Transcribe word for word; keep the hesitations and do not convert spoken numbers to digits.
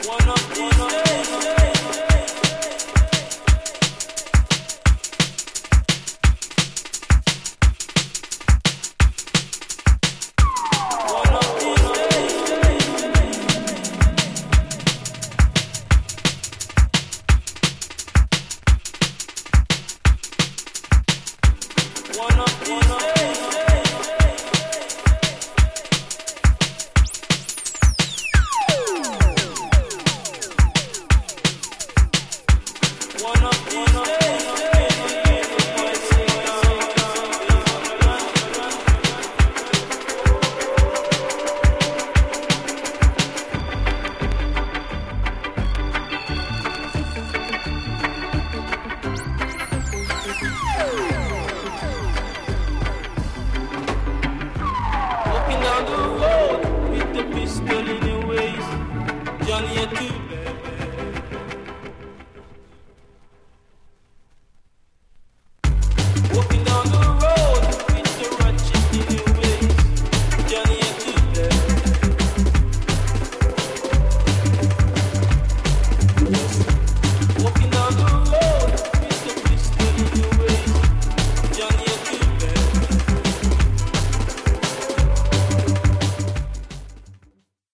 One of these days. One of these One of these days. One of these days. Walking down the road with the pistol in your waist, Johnny a two.